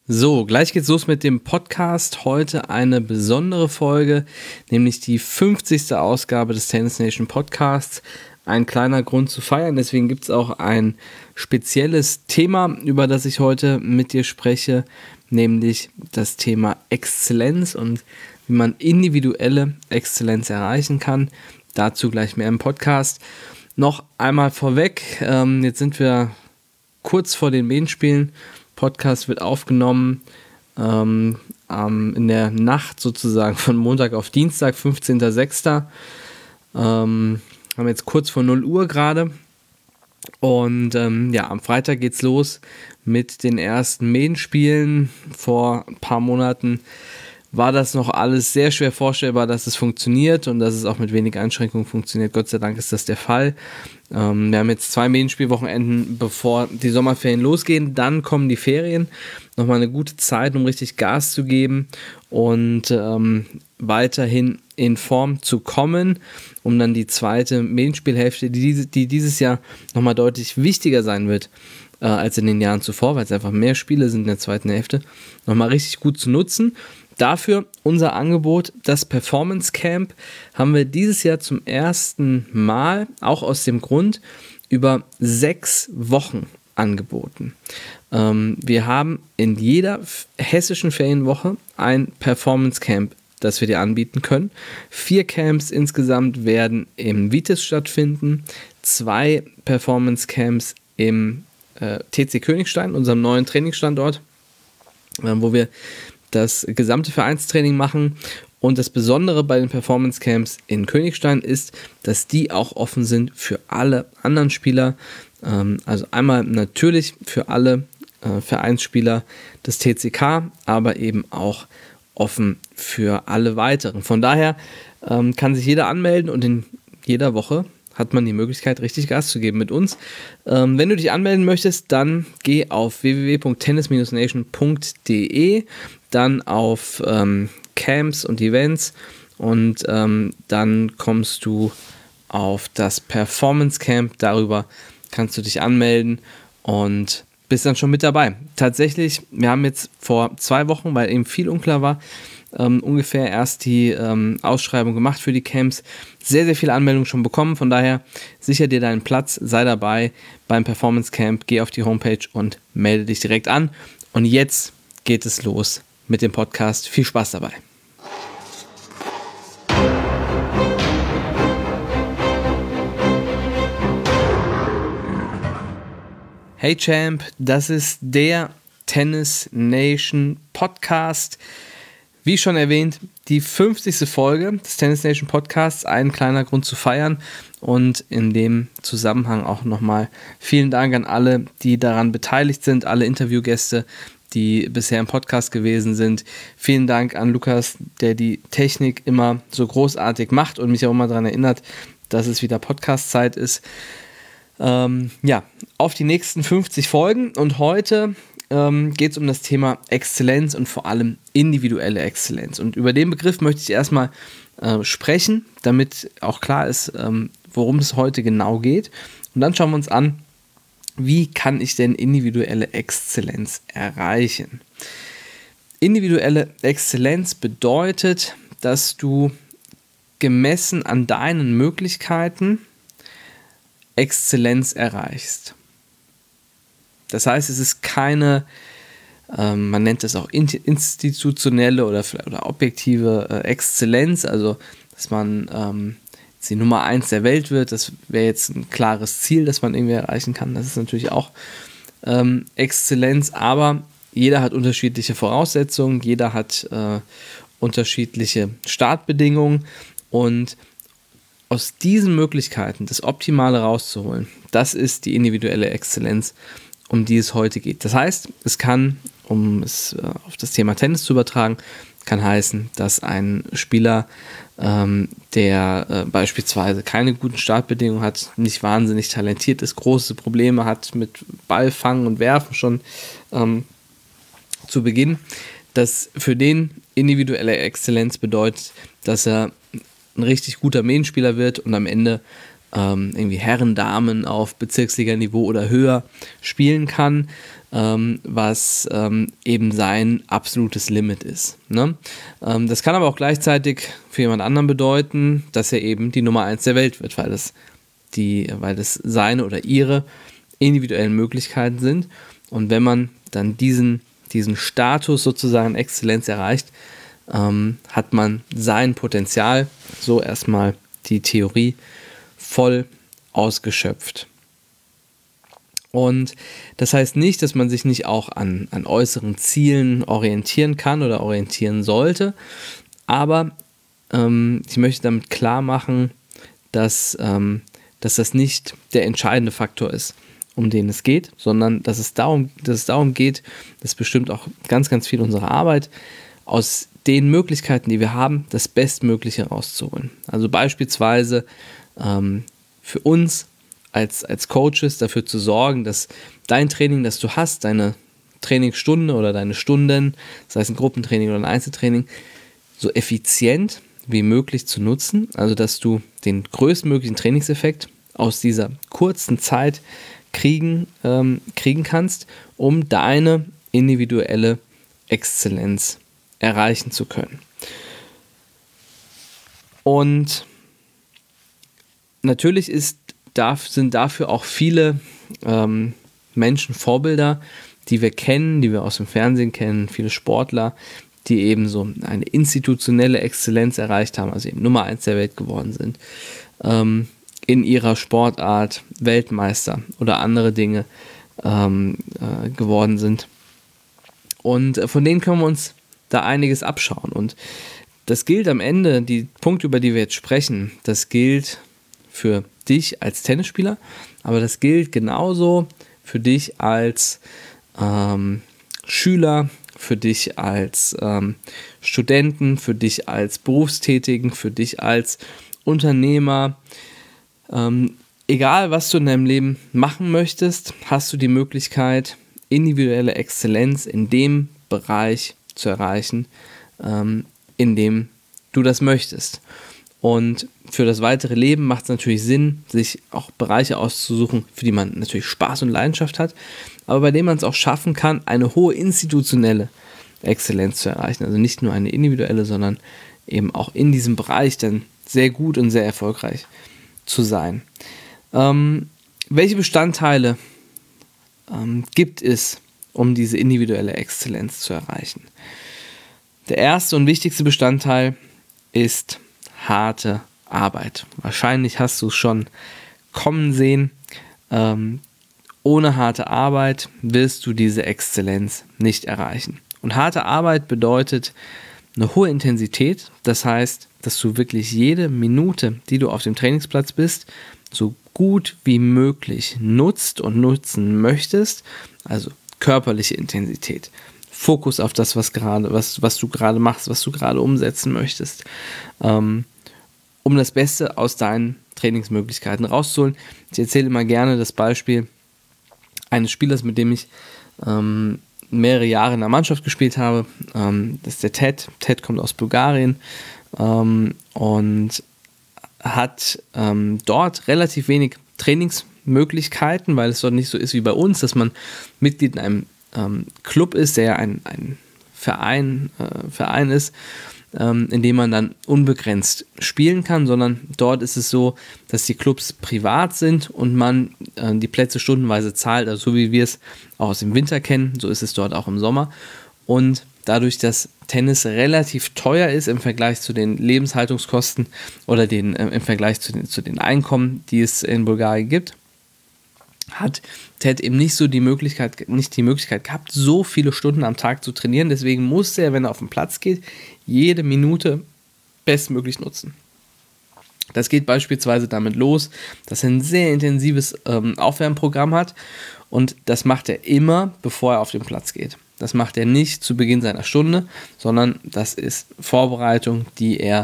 So, gleich geht's los mit dem Podcast. Heute eine besondere Folge, nämlich die 50. Ausgabe des Tennis Nation Podcasts. Ein kleiner Grund zu feiern, deswegen gibt es auch ein spezielles Thema, über das ich heute mit dir spreche, nämlich das Thema Exzellenz und wie man individuelle Exzellenz erreichen kann. Dazu gleich mehr im Podcast. Noch einmal vorweg, jetzt sind wir kurz vor den Main-Spielen. Podcast wird aufgenommen in der Nacht sozusagen von Montag auf Dienstag, 15.06. Haben jetzt kurz vor 0 Uhr gerade und am Freitag geht's los mit den ersten Main-Spielen. Vor ein paar Monaten war das noch alles sehr schwer vorstellbar, dass es funktioniert und dass es auch mit wenig Einschränkungen funktioniert. Gott sei Dank ist das der Fall. Wir haben jetzt 2 Main-Spielwochenenden, bevor die Sommerferien losgehen. Dann kommen die Ferien. Nochmal eine gute Zeit, um richtig Gas zu geben und weiterhin in Form zu kommen, um dann die zweite Main-Spielhälfte, die dieses Jahr nochmal deutlich wichtiger sein wird als in den Jahren zuvor, weil es einfach mehr Spiele sind in der zweiten Hälfte, nochmal richtig gut zu nutzen. Dafür unser Angebot, das Performance Camp, haben wir dieses Jahr zum ersten Mal, auch aus dem Grund, über 6 Wochen angeboten. Wir haben in jeder hessischen Ferienwoche ein Performance Camp, das wir dir anbieten können. 4 Camps insgesamt werden im Vitis stattfinden, 2 Performance Camps im TC Königstein, unserem neuen Trainingsstandort, wo wir das gesamte Vereinstraining machen. Und das Besondere bei den Performance Camps in Königstein ist, dass die auch offen sind für alle anderen Spieler. Also einmal natürlich für alle Vereinsspieler des TCK, aber eben auch offen für alle weiteren. Von daher kann sich jeder anmelden und in jeder Woche hat man die Möglichkeit, richtig Gas zu geben mit uns. Wenn du dich anmelden möchtest, dann geh auf www.tennis-nation.de, dann auf Camps und Events und dann kommst du auf das Performance Camp. Darüber kannst du dich anmelden und bist dann schon mit dabei. Tatsächlich, wir haben jetzt vor 2 Wochen, weil eben viel unklar war, ungefähr erst die Ausschreibung gemacht für die Camps. Sehr, sehr viele Anmeldungen schon bekommen. Von daher sicher dir deinen Platz, sei dabei beim Performance Camp, geh auf die Homepage und melde dich direkt an. Und jetzt geht es los mit dem Podcast. Viel Spaß dabei. Hey Champ, das ist der Tennis Nation Podcast. Wie schon erwähnt, die 50. Folge des Tennis Nation Podcasts, ein kleiner Grund zu feiern und in dem Zusammenhang auch nochmal vielen Dank an alle, die daran beteiligt sind, alle Interviewgäste, die bisher im Podcast gewesen sind. Vielen Dank an Lukas, der die Technik immer so großartig macht und mich auch immer daran erinnert, dass es wieder Podcast-Zeit ist. Auf die nächsten 50 Folgen und heute geht es um das Thema Exzellenz und vor allem individuelle Exzellenz. Und über den Begriff möchte ich erstmal sprechen, damit auch klar ist, worum es heute genau geht. Und dann schauen wir uns an, wie kann ich denn individuelle Exzellenz erreichen? Individuelle Exzellenz bedeutet, dass du gemessen an deinen Möglichkeiten Exzellenz erreichst. Das heißt, es ist keine, man nennt es auch institutionelle oder objektive Exzellenz, also dass man die Nummer 1 der Welt wird. Das wäre jetzt ein klares Ziel, das man irgendwie erreichen kann. Das ist natürlich auch Exzellenz, aber jeder hat unterschiedliche Voraussetzungen, jeder hat unterschiedliche Startbedingungen und aus diesen Möglichkeiten das Optimale rauszuholen, das ist die individuelle Exzellenz, um die es heute geht. Das heißt, es kann, um es auf das Thema Tennis zu übertragen, kann heißen, dass ein Spieler, der beispielsweise keine guten Startbedingungen hat, nicht wahnsinnig talentiert ist, große Probleme hat mit Ballfangen und Werfen schon zu Beginn, dass für den individuelle Exzellenz bedeutet, dass er ein richtig guter Main-Spieler wird und am Ende irgendwie Herren, Damen auf Bezirksliga-Niveau oder höher spielen kann, was eben sein absolutes Limit ist. Ne? Das kann aber auch gleichzeitig für jemand anderen bedeuten, dass er eben die Nummer 1 der Welt wird, weil das seine oder ihre individuellen Möglichkeiten sind. Und wenn man dann diesen Status sozusagen Exzellenz erreicht, hat man sein Potenzial, so erstmal die Theorie, voll ausgeschöpft. Und das heißt nicht, dass man sich nicht auch an äußeren Zielen orientieren kann oder orientieren sollte, aber ich möchte damit klar machen, dass das nicht der entscheidende Faktor ist, um den es geht, sondern dass es darum geht, das bestimmt auch ganz, ganz viel unserer Arbeit, aus den Möglichkeiten, die wir haben, das Bestmögliche rauszuholen. Also beispielsweise für uns als Coaches dafür zu sorgen, dass dein Training, das du hast, deine Trainingsstunde oder deine Stunden, sei es ein Gruppentraining oder ein Einzeltraining, so effizient wie möglich zu nutzen, also dass du den größtmöglichen Trainingseffekt aus dieser kurzen Zeit kriegen kannst, um deine individuelle Exzellenz erreichen zu können. Und natürlich sind dafür auch viele Menschen Vorbilder, die wir kennen, die wir aus dem Fernsehen kennen, viele Sportler, die eben so eine institutionelle Exzellenz erreicht haben, also eben Nummer 1 der Welt geworden sind, in ihrer Sportart Weltmeister oder andere Dinge geworden sind. Und von denen können wir uns da einiges abschauen. Und das gilt am Ende, die Punkte, über die wir jetzt sprechen, das gilt für dich als Tennisspieler, aber das gilt genauso für dich als Schüler, für dich als Studenten, für dich als Berufstätigen, für dich als Unternehmer. Egal, was du in deinem Leben machen möchtest, hast du die Möglichkeit, individuelle Exzellenz in dem Bereich zu erreichen, in dem du das möchtest. Und für das weitere Leben macht es natürlich Sinn, sich auch Bereiche auszusuchen, für die man natürlich Spaß und Leidenschaft hat, aber bei denen man es auch schaffen kann, eine hohe institutionelle Exzellenz zu erreichen. Also nicht nur eine individuelle, sondern eben auch in diesem Bereich dann sehr gut und sehr erfolgreich zu sein. Welche Bestandteile gibt es, um diese individuelle Exzellenz zu erreichen? Der erste und wichtigste Bestandteil ist harte Arbeit. Wahrscheinlich hast du es schon kommen sehen. Ohne harte Arbeit wirst du diese Exzellenz nicht erreichen. Und harte Arbeit bedeutet eine hohe Intensität. Das heißt, dass du wirklich jede Minute, die du auf dem Trainingsplatz bist, so gut wie möglich nutzt und nutzen möchtest. Also körperliche Intensität. Fokus auf das, was du gerade machst, was du gerade umsetzen möchtest, um das Beste aus deinen Trainingsmöglichkeiten rauszuholen. Ich erzähle immer gerne das Beispiel eines Spielers, mit dem ich mehrere Jahre in der Mannschaft gespielt habe. Das ist der Ted. Ted kommt aus Bulgarien und hat dort relativ wenig Trainingsmöglichkeiten, weil es dort nicht so ist wie bei uns, dass man Mitglied in einem Club ist, der ein Verein ist, in dem man dann unbegrenzt spielen kann, sondern dort ist es so, dass die Clubs privat sind und man die Plätze stundenweise zahlt, also so wie wir es auch aus dem Winter kennen, so ist es dort auch im Sommer. Und dadurch, dass Tennis relativ teuer ist im Vergleich zu den Lebenshaltungskosten oder im Vergleich zu den Einkommen, die es in Bulgarien gibt, hat Ted eben nicht die Möglichkeit gehabt, so viele Stunden am Tag zu trainieren. Deswegen musste er, wenn er auf den Platz geht, jede Minute bestmöglich nutzen. Das geht beispielsweise damit los, dass er ein sehr intensives Aufwärmprogramm hat und das macht er immer, bevor er auf den Platz geht. Das macht er nicht zu Beginn seiner Stunde, sondern das ist Vorbereitung, die er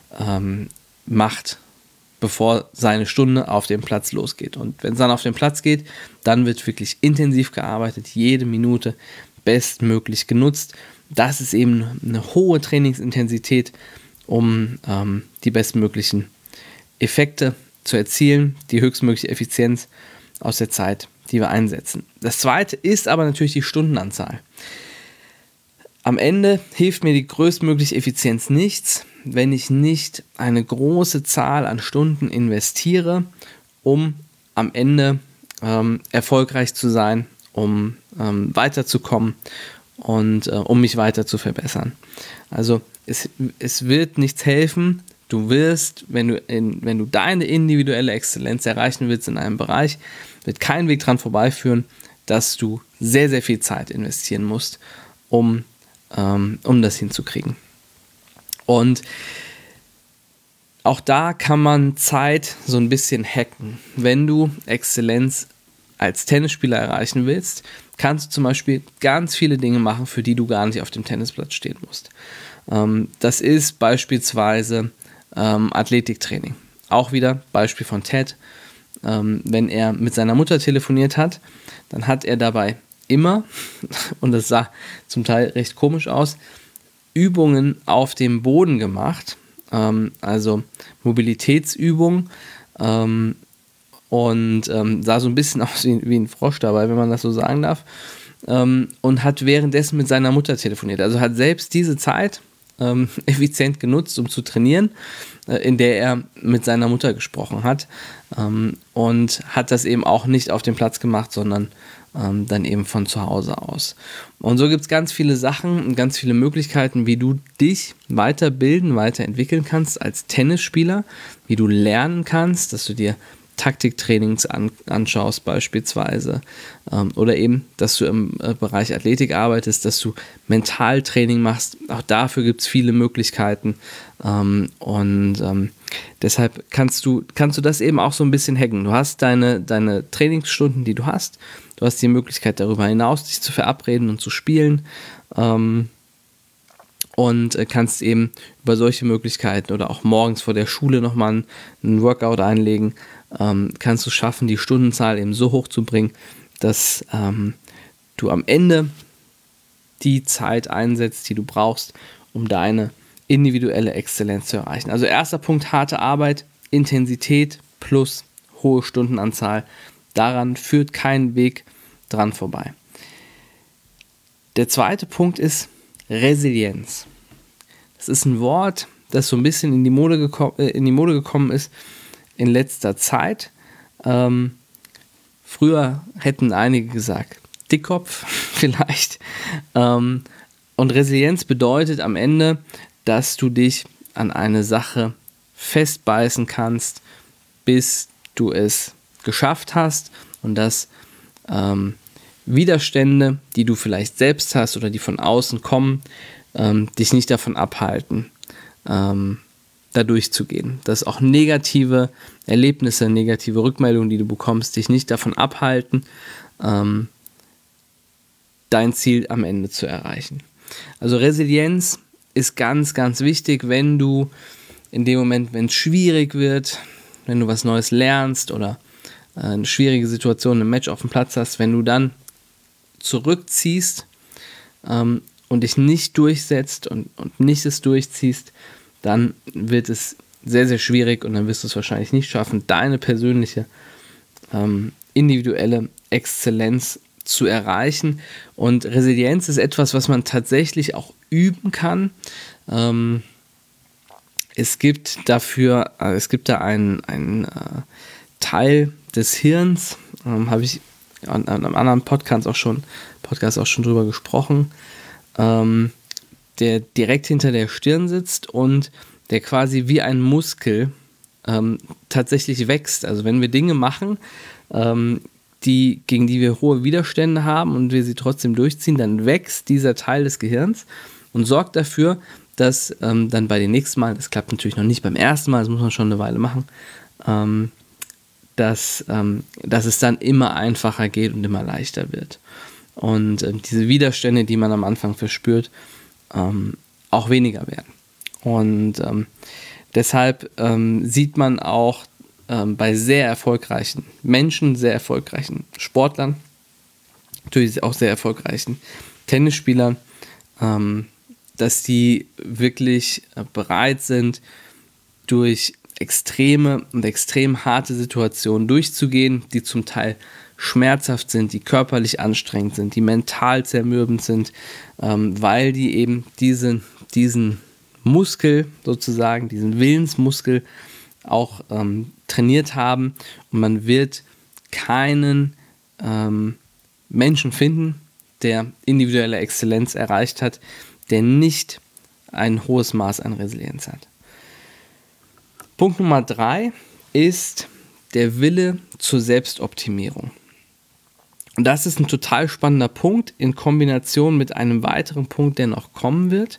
macht, bevor seine Stunde auf dem Platz losgeht. Und wenn es dann auf den Platz geht, dann wird wirklich intensiv gearbeitet, jede Minute bestmöglich genutzt. Das ist eben eine hohe Trainingsintensität, um die bestmöglichen Effekte zu erzielen, die höchstmögliche Effizienz aus der Zeit, die wir einsetzen. Das zweite ist aber natürlich die Stundenanzahl. Am Ende hilft mir die größtmögliche Effizienz nichts, wenn ich nicht eine große Zahl an Stunden investiere, um am Ende erfolgreich zu sein, um weiterzukommen und um mich weiter zu verbessern. Also es wird nichts helfen. Du wirst, wenn du deine individuelle Exzellenz erreichen willst in einem Bereich, wird kein Weg dran vorbeiführen, dass du sehr, sehr viel Zeit investieren musst, um das hinzukriegen. Und auch da kann man Zeit so ein bisschen hacken. Wenn du Exzellenz als Tennisspieler erreichen willst, kannst du zum Beispiel ganz viele Dinge machen, für die du gar nicht auf dem Tennisplatz stehen musst. Das ist beispielsweise Athletiktraining. Auch wieder Beispiel von Ted. Wenn er mit seiner Mutter telefoniert hat, dann hat er dabei immer, und das sah zum Teil recht komisch aus, Übungen auf dem Boden gemacht, also Mobilitätsübungen, und sah so ein bisschen aus wie ein Frosch dabei, wenn man das so sagen darf, und hat währenddessen mit seiner Mutter telefoniert. Also hat selbst diese Zeit effizient genutzt, um zu trainieren, in der er mit seiner Mutter gesprochen hat, und hat das eben auch nicht auf dem Platz gemacht, sondern dann eben von zu Hause aus. Und so gibt es ganz viele Sachen und ganz viele Möglichkeiten, wie du dich weiterbilden, weiterentwickeln kannst als Tennisspieler, wie du lernen kannst, dass du dir Taktiktrainings anschaust beispielsweise, oder eben, dass du im Bereich Athletik arbeitest, dass du Mentaltraining machst. Auch dafür gibt es viele Möglichkeiten, deshalb kannst du das eben auch so ein bisschen hacken. Du hast deine Trainingsstunden, die du hast. Du hast die Möglichkeit, darüber hinaus dich zu verabreden und zu spielen, und kannst eben über solche Möglichkeiten oder auch morgens vor der Schule nochmal einen Workout einlegen, kannst du schaffen, die Stundenzahl eben so hoch zu bringen, dass du am Ende die Zeit einsetzt, die du brauchst, um deine individuelle Exzellenz zu erreichen. Also erster Punkt, harte Arbeit, Intensität plus hohe Stundenanzahl. Daran führt kein Weg dran vorbei. Der zweite Punkt ist Resilienz. Das ist ein Wort, das so ein bisschen in die Mode gekommen ist in letzter Zeit. Früher hätten einige gesagt, Dickkopf vielleicht. Und Resilienz bedeutet am Ende, dass du dich an eine Sache festbeißen kannst, bis du es geschafft hast, und dass Widerstände, die du vielleicht selbst hast oder die von außen kommen, dich nicht davon abhalten, da durchzugehen. Dass auch negative Erlebnisse, negative Rückmeldungen, die du bekommst, dich nicht davon abhalten, dein Ziel am Ende zu erreichen. Also Resilienz ist ganz, ganz wichtig, wenn du in dem Moment, wenn es schwierig wird, wenn du was Neues lernst oder eine schwierige Situation im Match auf dem Platz hast, wenn du dann zurückziehst und dich nicht durchsetzt und nicht es durchziehst, dann wird es sehr, sehr schwierig und dann wirst du es wahrscheinlich nicht schaffen, deine persönliche individuelle Exzellenz zu erreichen. Und Resilienz ist etwas, was man tatsächlich auch üben kann. Es gibt da einen Teil des Hirns, habe ich an einem anderen Podcast auch schon drüber gesprochen, der direkt hinter der Stirn sitzt und der quasi wie ein Muskel tatsächlich wächst. Also wenn wir Dinge machen, gegen die wir hohe Widerstände haben und wir sie trotzdem durchziehen, dann wächst dieser Teil des Gehirns und sorgt dafür, dass dann bei den nächsten Mal, das klappt natürlich noch nicht beim ersten Mal, das muss man schon eine Weile machen, dass es dann immer einfacher geht und immer leichter wird. Und diese Widerstände, die man am Anfang verspürt, auch weniger werden. Und deshalb sieht man auch bei sehr erfolgreichen Menschen, sehr erfolgreichen Sportlern, natürlich auch sehr erfolgreichen Tennisspielern, dass die wirklich bereit sind, durch extreme und extrem harte Situationen durchzugehen, die zum Teil schmerzhaft sind, die körperlich anstrengend sind, die mental zermürbend sind, weil die eben diesen Muskel sozusagen, diesen Willensmuskel auch trainiert haben, und man wird keinen Menschen finden, der individuelle Exzellenz erreicht hat, der nicht ein hohes Maß an Resilienz hat. Punkt Nummer 3 ist der Wille zur Selbstoptimierung. Und das ist ein total spannender Punkt in Kombination mit einem weiteren Punkt, der noch kommen wird,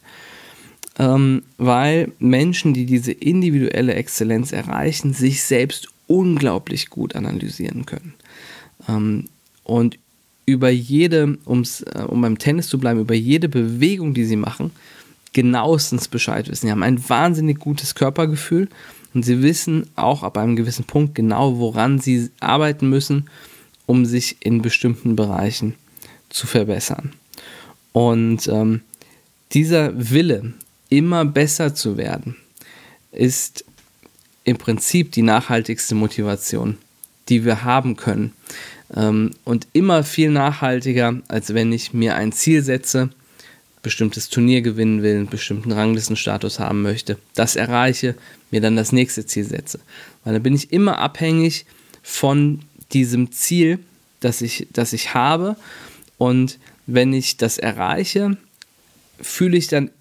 weil Menschen, die diese individuelle Exzellenz erreichen, sich selbst unglaublich gut analysieren können. Und über jede, um beim Tennis zu bleiben, über jede Bewegung, die sie machen, genauestens Bescheid wissen. Sie haben ein wahnsinnig gutes Körpergefühl und sie wissen auch ab einem gewissen Punkt genau, woran sie arbeiten müssen, um sich in bestimmten Bereichen zu verbessern. Und dieser Wille, immer besser zu werden, ist im Prinzip die nachhaltigste Motivation, die wir haben können. Und immer viel nachhaltiger, als wenn ich mir ein Ziel setze, bestimmtes Turnier gewinnen will, einen bestimmten Ranglistenstatus haben möchte, das erreiche, mir dann das nächste Ziel setze. Weil dann bin ich immer abhängig von diesem Ziel, das ich habe, und wenn ich das erreiche, fühle ich dann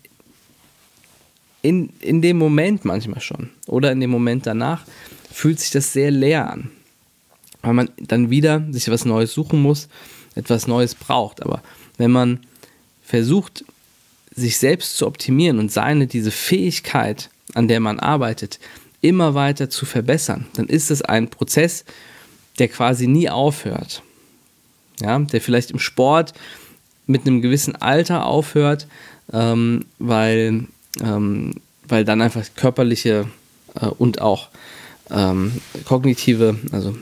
in dem Moment manchmal schon oder in dem Moment danach, fühlt sich das sehr leer an, weil man dann wieder sich was Neues suchen muss, etwas Neues braucht. Aber wenn man versucht, sich selbst zu optimieren und diese Fähigkeit, an der man arbeitet, immer weiter zu verbessern, dann ist es ein Prozess, der quasi nie aufhört. Ja, der vielleicht im Sport mit einem gewissen Alter aufhört, weil dann einfach körperliche und auch kognitive, also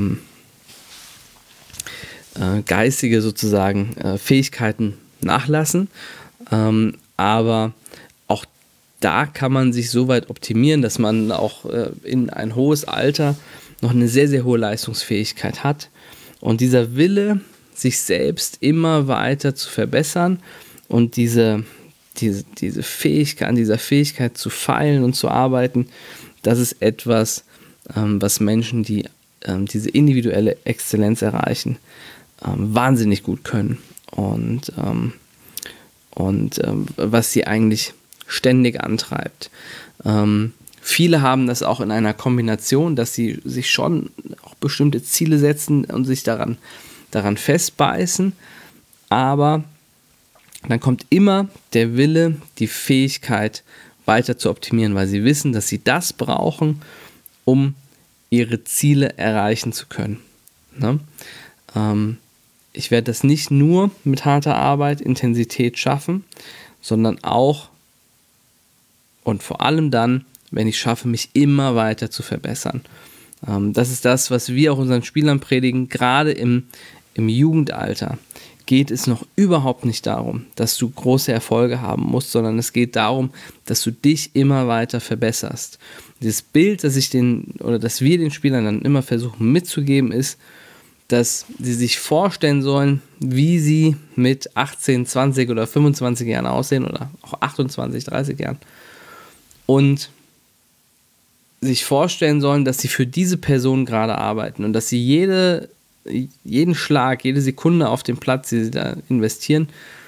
geistige sozusagen Fähigkeiten nachlassen. Aber auch da kann man sich so weit optimieren, dass man auch in ein hohes Alter noch eine sehr, sehr hohe Leistungsfähigkeit hat. Und dieser Wille, sich selbst immer weiter zu verbessern und diese Fähigkeit, an dieser Fähigkeit zu feilen und zu arbeiten, das ist etwas, was Menschen, die diese individuelle Exzellenz erreichen, wahnsinnig gut können und was sie eigentlich ständig antreibt. Viele haben das auch in einer Kombination, dass sie sich schon auch bestimmte Ziele setzen und sich daran festbeißen, aber dann kommt immer der Wille, die Fähigkeit weiter zu optimieren, weil sie wissen, dass sie das brauchen, um ihre Ziele erreichen zu können. Ne? Ich werde das nicht nur mit harter Arbeit, Intensität schaffen, sondern auch und vor allem dann, wenn ich schaffe, mich immer weiter zu verbessern. Das ist das, was wir auch unseren Spielern predigen. Gerade im Jugendalter geht es noch überhaupt nicht darum, dass du große Erfolge haben musst, sondern es geht darum, dass du dich immer weiter verbesserst. Dieses Bild, das wir den Spielern dann immer versuchen mitzugeben, ist, dass sie sich vorstellen sollen, wie sie mit 18, 20 oder 25 Jahren aussehen oder auch 28, 30 Jahren und sich vorstellen sollen, dass sie für diese Person gerade arbeiten und dass sie jeden Schlag, jede Sekunde auf dem Platz, die sie da investieren,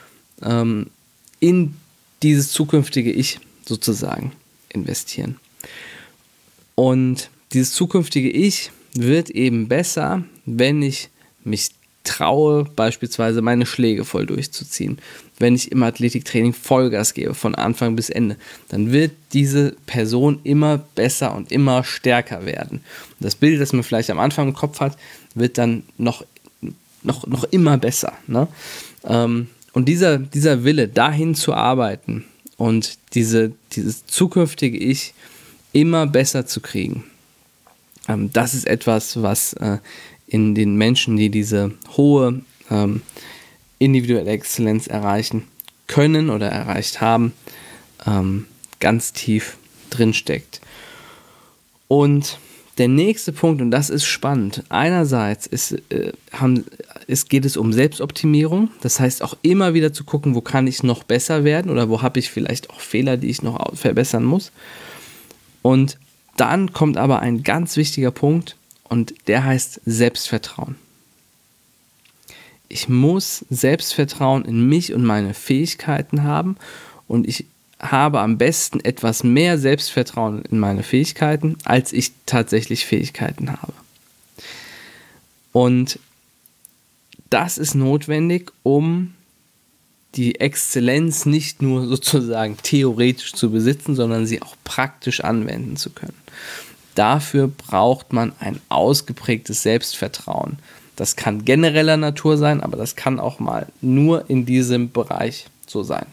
in dieses zukünftige Ich sozusagen investieren. Und dieses zukünftige Ich wird eben besser, wenn ich mich traue, beispielsweise meine Schläge voll durchzuziehen. Wenn ich im Athletiktraining Vollgas gebe, von Anfang bis Ende, dann wird diese Person immer besser und immer stärker werden. Und das Bild, das man vielleicht am Anfang im Kopf hat, wird dann noch immer besser. Ne? Und dieser Wille, dahin zu arbeiten und dieses zukünftige Ich immer besser zu kriegen, das ist etwas, was in den Menschen, die diese hohe individuelle Exzellenz erreichen können oder erreicht haben, ganz tief drinsteckt. Und Und der nächste Punkt, und das ist spannend, einerseits geht es um Selbstoptimierung, das heißt auch immer wieder zu gucken, wo kann ich noch besser werden oder wo habe ich vielleicht auch Fehler, die ich noch verbessern muss. Und dann kommt aber ein ganz wichtiger Punkt und der heißt Selbstvertrauen. Ich muss Selbstvertrauen in mich und meine Fähigkeiten haben und ich habe am besten etwas mehr Selbstvertrauen in meine Fähigkeiten, als ich tatsächlich Fähigkeiten habe. Und das ist notwendig, um die Exzellenz nicht nur sozusagen theoretisch zu besitzen, sondern sie auch praktisch anwenden zu können. Dafür braucht man ein ausgeprägtes Selbstvertrauen. Das kann genereller Natur sein, aber das kann auch mal nur in diesem Bereich so sein.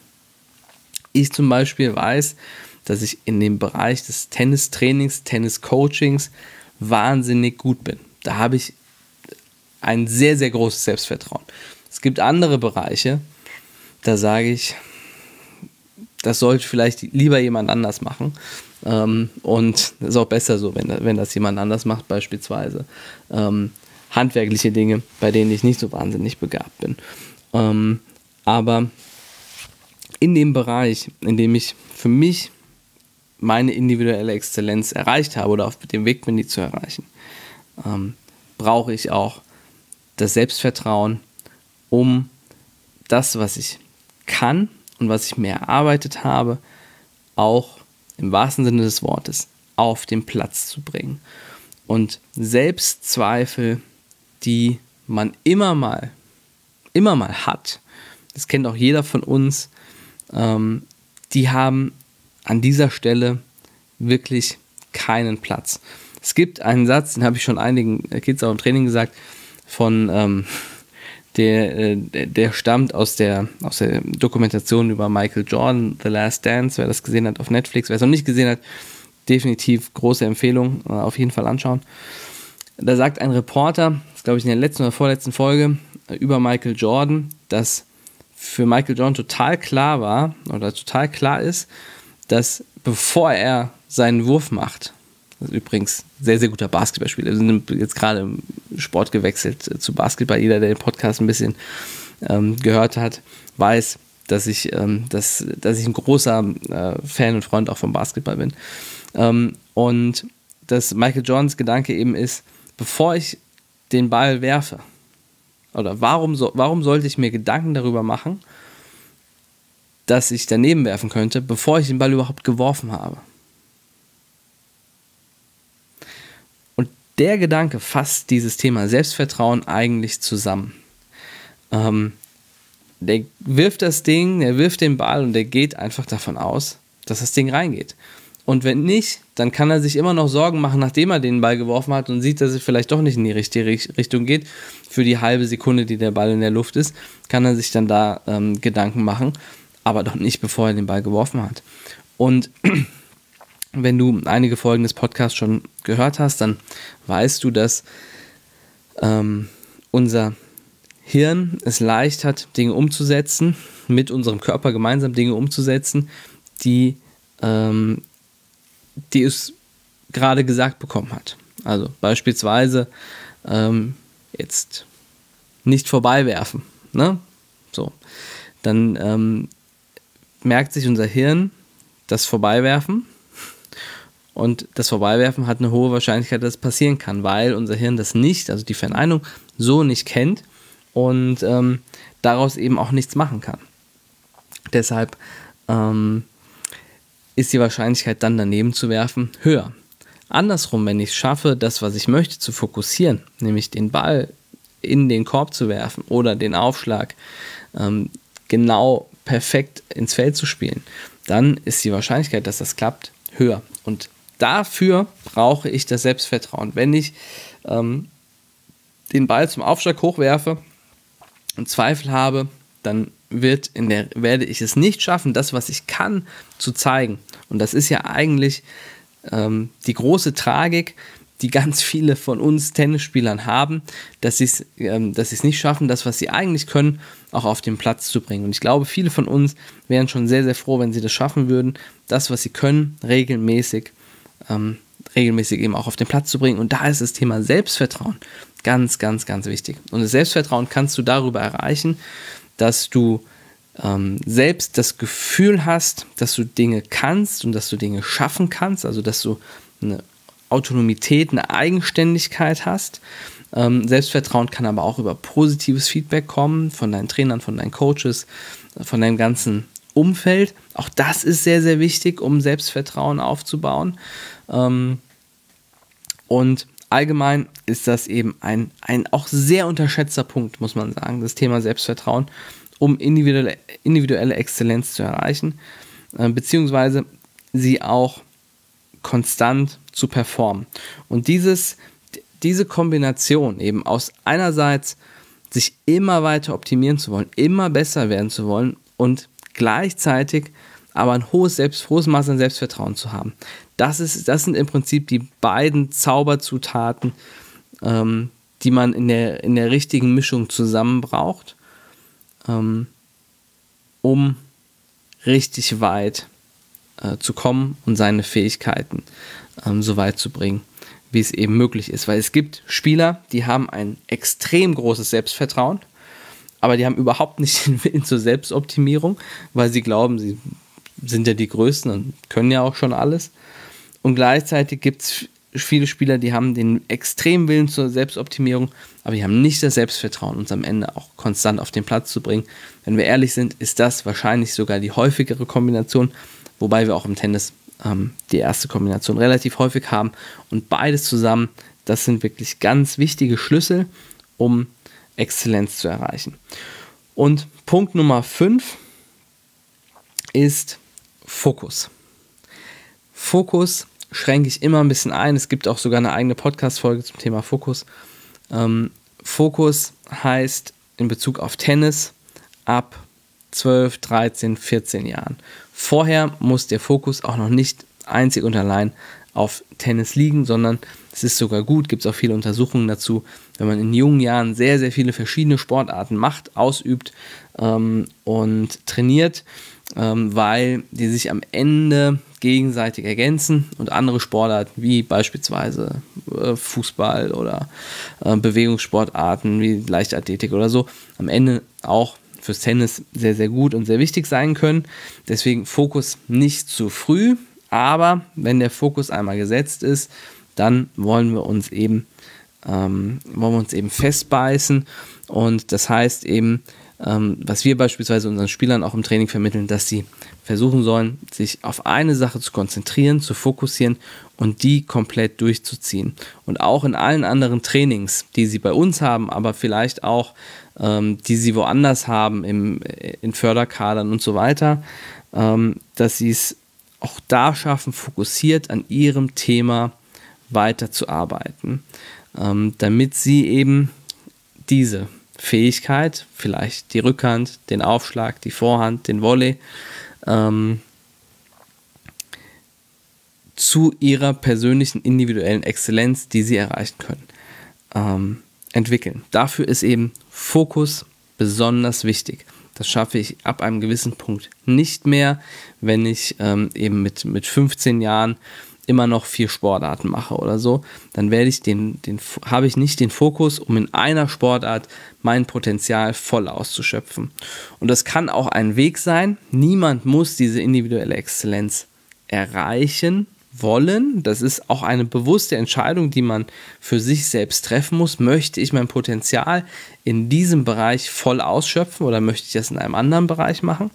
Ich zum Beispiel weiß, dass ich in dem Bereich des Tennistrainings, Tenniscoachings wahnsinnig gut bin. Da habe ich ein sehr, sehr großes Selbstvertrauen. Es gibt andere Bereiche, da sage ich, das sollte vielleicht lieber jemand anders machen. Und das ist auch besser so, wenn das jemand anders macht, beispielsweise handwerkliche Dinge, bei denen ich nicht so wahnsinnig begabt bin. Aber in dem Bereich, in dem ich für mich meine individuelle Exzellenz erreicht habe oder auf dem Weg bin, die zu erreichen, brauche ich auch das Selbstvertrauen, um das, was ich kann und was ich mir erarbeitet habe, auch im wahrsten Sinne des Wortes auf den Platz zu bringen. Und Selbstzweifel, die man immer mal hat, das kennt auch jeder von uns, die haben an dieser Stelle wirklich keinen Platz. Es gibt einen Satz, den habe ich schon einigen Kids auch im Training gesagt, von der stammt aus der Dokumentation über Michael Jordan, The Last Dance. Wer das gesehen hat auf Netflix, wer es noch nicht gesehen hat, definitiv große Empfehlung, auf jeden Fall anschauen. Da sagt ein Reporter, das glaube ich in der letzten oder vorletzten Folge, über Michael Jordan, dass für Michael Jordan total klar war oder total klar ist, dass bevor er seinen Wurf macht, das ist übrigens sehr, sehr guter Basketballspieler, wir sind jetzt gerade im Sport gewechselt zu Basketball, jeder, der den Podcast ein bisschen gehört hat, weiß, dass ich ein großer Fan und Freund auch vom Basketball bin. Und dass Michael Jordans Gedanke eben ist, bevor ich den Ball werfe, oder warum sollte ich mir Gedanken darüber machen, dass ich daneben werfen könnte, bevor ich den Ball überhaupt geworfen habe? Und der Gedanke fasst dieses Thema Selbstvertrauen eigentlich zusammen. Der wirft den Ball und der geht einfach davon aus, dass das Ding reingeht. Und wenn nicht, dann kann er sich immer noch Sorgen machen, nachdem er den Ball geworfen hat und sieht, dass es vielleicht doch nicht in die richtige Richtung geht. Für die halbe Sekunde, die der Ball in der Luft ist, kann er sich dann da Gedanken machen, aber doch nicht, bevor er den Ball geworfen hat. Und wenn du einige Folgen des Podcasts schon gehört hast, dann weißt du, dass unser Hirn es leicht hat, Dinge umzusetzen, mit unserem Körper gemeinsam Dinge umzusetzen, die es gerade gesagt bekommen hat. Also beispielsweise jetzt nicht vorbeiwerfen. Ne? So. Dann merkt sich unser Hirn das Vorbeiwerfen und das Vorbeiwerfen hat eine hohe Wahrscheinlichkeit, dass es passieren kann, weil unser Hirn das nicht, also die Verneinung, so nicht kennt und daraus eben auch nichts machen kann. Deshalb ist die Wahrscheinlichkeit, dann daneben zu werfen, höher. Andersrum, wenn ich es schaffe, das, was ich möchte, zu fokussieren, nämlich den Ball in den Korb zu werfen oder den Aufschlag genau perfekt ins Feld zu spielen, dann ist die Wahrscheinlichkeit, dass das klappt, höher. Und dafür brauche ich das Selbstvertrauen. Wenn ich den Ball zum Aufschlag hochwerfe und Zweifel habe, dann werde ich es nicht schaffen, das, was ich kann, zu zeigen. Und das ist ja eigentlich die große Tragik, die ganz viele von uns Tennisspielern haben, dass sie es nicht schaffen, das, was sie eigentlich können, auch auf den Platz zu bringen. Und ich glaube, viele von uns wären schon sehr, sehr froh, wenn sie das schaffen würden, das, was sie können, regelmäßig regelmäßig eben auch auf den Platz zu bringen. Und da ist das Thema Selbstvertrauen ganz, ganz, ganz wichtig. Und das Selbstvertrauen kannst du darüber erreichen, dass du selbst das Gefühl hast, dass du Dinge kannst und dass du Dinge schaffen kannst, also dass du eine Autonomität, eine Eigenständigkeit hast. Selbstvertrauen kann aber auch über positives Feedback kommen von deinen Trainern, von deinen Coaches, von deinem ganzen Umfeld. Auch das ist sehr, sehr wichtig, um Selbstvertrauen aufzubauen. Und allgemein ist das eben ein auch sehr unterschätzter Punkt, muss man sagen, das Thema Selbstvertrauen, um individuelle Exzellenz zu erreichen, beziehungsweise sie auch konstant zu performen. Und diese Kombination eben aus einerseits sich immer weiter optimieren zu wollen, immer besser werden zu wollen und gleichzeitig aber ein hohes Maß an Selbstvertrauen zu haben. Das sind im Prinzip die beiden Zauberzutaten, die man in der richtigen Mischung zusammen braucht, um richtig weit zu kommen und seine Fähigkeiten so weit zu bringen, wie es eben möglich ist. Weil es gibt Spieler, die haben ein extrem großes Selbstvertrauen, aber die haben überhaupt nicht den Willen zur Selbstoptimierung, weil sie glauben, sie sind ja die Größten und können ja auch schon alles. Und gleichzeitig gibt es viele Spieler, die haben den extremen Willen zur Selbstoptimierung, aber die haben nicht das Selbstvertrauen, uns am Ende auch konstant auf den Platz zu bringen. Wenn wir ehrlich sind, ist das wahrscheinlich sogar die häufigere Kombination, wobei wir auch im Tennis die erste Kombination relativ häufig haben. Und beides zusammen, das sind wirklich ganz wichtige Schlüssel, um Exzellenz zu erreichen. Und Punkt Nummer 5 ist Fokus. Fokus schränke ich immer ein bisschen ein. Es gibt auch sogar eine eigene Podcast-Folge zum Thema Fokus. Fokus heißt in Bezug auf Tennis ab 12, 13, 14 Jahren. Vorher muss der Fokus auch noch nicht einzig und allein auf Tennis liegen, sondern es ist sogar gut, gibt es auch viele Untersuchungen dazu, wenn man in jungen Jahren sehr, sehr viele verschiedene Sportarten macht, ausübt und trainiert, weil die sich am Ende gegenseitig ergänzen und andere Sportarten wie beispielsweise Fußball oder Bewegungssportarten wie Leichtathletik oder so am Ende auch fürs Tennis sehr, sehr gut und sehr wichtig sein können. Deswegen Fokus nicht zu früh, aber wenn der Fokus einmal gesetzt ist, dann wollen wir uns eben festbeißen und das heißt eben, was wir beispielsweise unseren Spielern auch im Training vermitteln, dass sie versuchen sollen, sich auf eine Sache zu konzentrieren, zu fokussieren und die komplett durchzuziehen. Und auch in allen anderen Trainings, die sie bei uns haben, aber vielleicht auch, die sie woanders haben, in Förderkadern und so weiter, dass sie es auch da schaffen, fokussiert an ihrem Thema weiterzuarbeiten, damit sie eben diese Fähigkeit, vielleicht die Rückhand, den Aufschlag, die Vorhand, den Volley, zu ihrer persönlichen individuellen Exzellenz, die sie erreichen können, entwickeln. Dafür ist eben Fokus besonders wichtig. Das schaffe ich ab einem gewissen Punkt nicht mehr, wenn ich eben mit 15 Jahren immer noch 4 Sportarten mache oder so, dann habe ich nicht den Fokus, um in einer Sportart mein Potenzial voll auszuschöpfen. Und das kann auch ein Weg sein. Niemand muss diese individuelle Exzellenz erreichen wollen. Das ist auch eine bewusste Entscheidung, die man für sich selbst treffen muss. Möchte ich mein Potenzial in diesem Bereich voll ausschöpfen oder möchte ich das in einem anderen Bereich machen?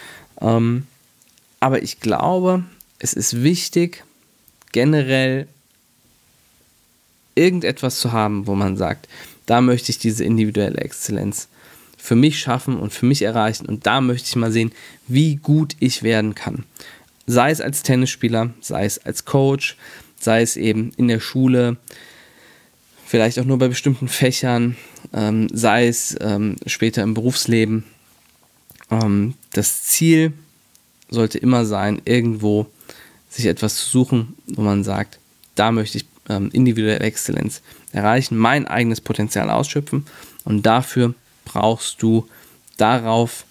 Aber ich glaube, es ist wichtig, generell irgendetwas zu haben, wo man sagt, da möchte ich diese individuelle Exzellenz für mich schaffen und für mich erreichen und da möchte ich mal sehen, wie gut ich werden kann. Sei es als Tennisspieler, sei es als Coach, sei es eben in der Schule, vielleicht auch nur bei bestimmten Fächern, sei es später im Berufsleben. Das Ziel sollte immer sein, irgendwo sich etwas zu suchen, wo man sagt, da möchte ich individuelle Exzellenz erreichen, mein eigenes Potenzial ausschöpfen und dafür brauchst du darauf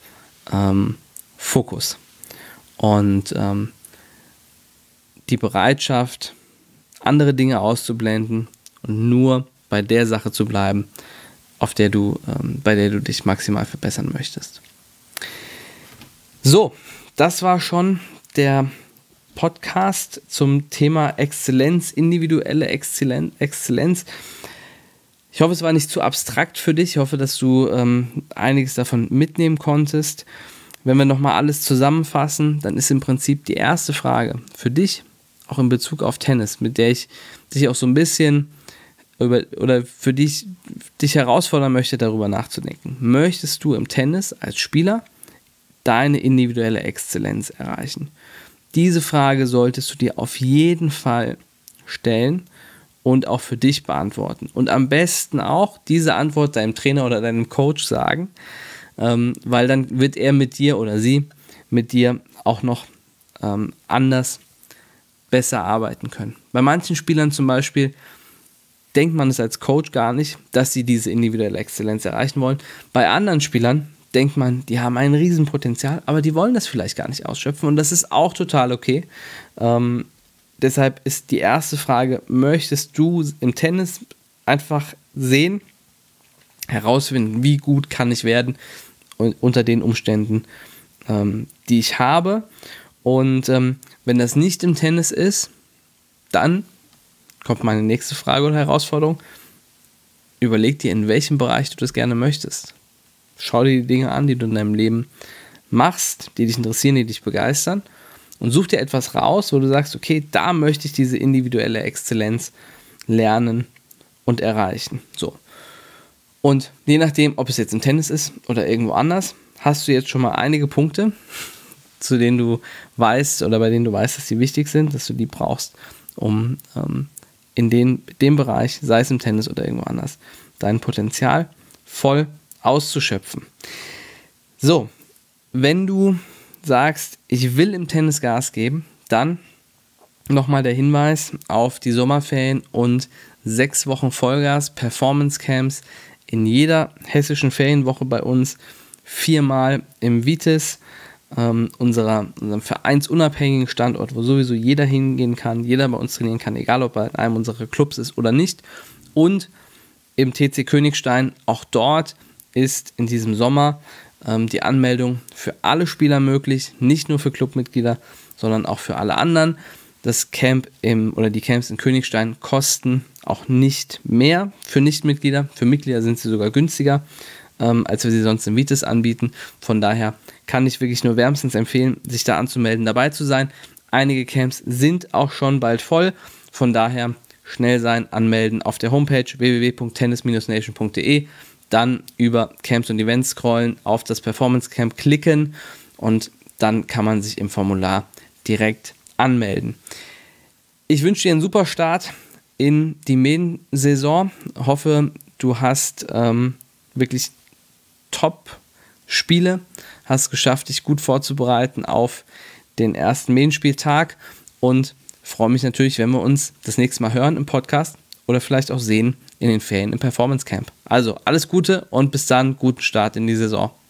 Fokus und die Bereitschaft, andere Dinge auszublenden und nur bei der Sache zu bleiben, bei der du dich maximal verbessern möchtest. So, das war schon der Podcast zum Thema Exzellenz, individuelle Exzellenz. Ich hoffe, es war nicht zu abstrakt für dich. Ich hoffe, dass du einiges davon mitnehmen konntest. Wenn wir nochmal alles zusammenfassen, dann ist im Prinzip die erste Frage für dich, auch in Bezug auf Tennis, mit der ich dich auch so ein bisschen für dich herausfordern möchte, darüber nachzudenken. Möchtest du im Tennis als Spieler deine individuelle Exzellenz erreichen? Diese Frage solltest du dir auf jeden Fall stellen und auch für dich beantworten. Und am besten auch diese Antwort deinem Trainer oder deinem Coach sagen, weil dann wird er mit dir oder sie mit dir auch noch anders besser arbeiten können. Bei manchen Spielern zum Beispiel denkt man es als Coach gar nicht, dass sie diese individuelle Exzellenz erreichen wollen. Bei anderen Spielern denkt man, die haben ein Riesenpotenzial, aber die wollen das vielleicht gar nicht ausschöpfen und das ist auch total okay. Deshalb ist die erste Frage, möchtest du im Tennis einfach sehen, herausfinden, wie gut kann ich werden unter den Umständen, die ich habe. Und wenn das nicht im Tennis ist, dann kommt meine nächste Frage oder Herausforderung. Überleg dir, in welchem Bereich du das gerne möchtest. Schau dir die Dinge an, die du in deinem Leben machst, die dich interessieren, die dich begeistern und such dir etwas raus, wo du sagst, okay, da möchte ich diese individuelle Exzellenz lernen und erreichen. So. Und je nachdem, ob es jetzt im Tennis ist oder irgendwo anders, hast du jetzt schon mal einige Punkte, zu denen du weißt oder bei denen du weißt, dass sie wichtig sind, dass du die brauchst, um in dem Bereich, sei es im Tennis oder irgendwo anders, dein Potenzial voll auszuschöpfen. So, wenn du sagst, ich will im Tennis Gas geben, dann nochmal der Hinweis auf die Sommerferien und 6 Wochen Vollgas Performance Camps in jeder hessischen Ferienwoche bei uns, 4-mal im Vitis, unserem vereinsunabhängigen Standort, wo sowieso jeder hingehen kann, jeder bei uns trainieren kann, egal ob er in einem unserer Clubs ist oder nicht. Und im TC Königstein, auch dort ist in diesem Sommer die Anmeldung für alle Spieler möglich, nicht nur für Clubmitglieder, sondern auch für alle anderen. Das Camp die Camps in Königstein kosten auch nicht mehr für Nichtmitglieder. Für Mitglieder sind sie sogar günstiger, als wir sie sonst im Vitis anbieten. Von daher kann ich wirklich nur wärmstens empfehlen, sich da anzumelden, dabei zu sein. Einige Camps sind auch schon bald voll. Von daher schnell sein, anmelden auf der Homepage www.tennis-nation.de, dann über Camps und Events scrollen, auf das Performance Camp klicken und dann kann man sich im Formular direkt anmelden. Ich wünsche dir einen super Start in die Main-Saison. Hoffe, du hast wirklich Top-Spiele, hast geschafft, dich gut vorzubereiten auf den ersten Main-Spieltag und freue mich natürlich, wenn wir uns das nächste Mal hören im Podcast oder vielleicht auch sehen in den Ferien im Performance Camp. Also alles Gute und bis dann, guten Start in die Saison.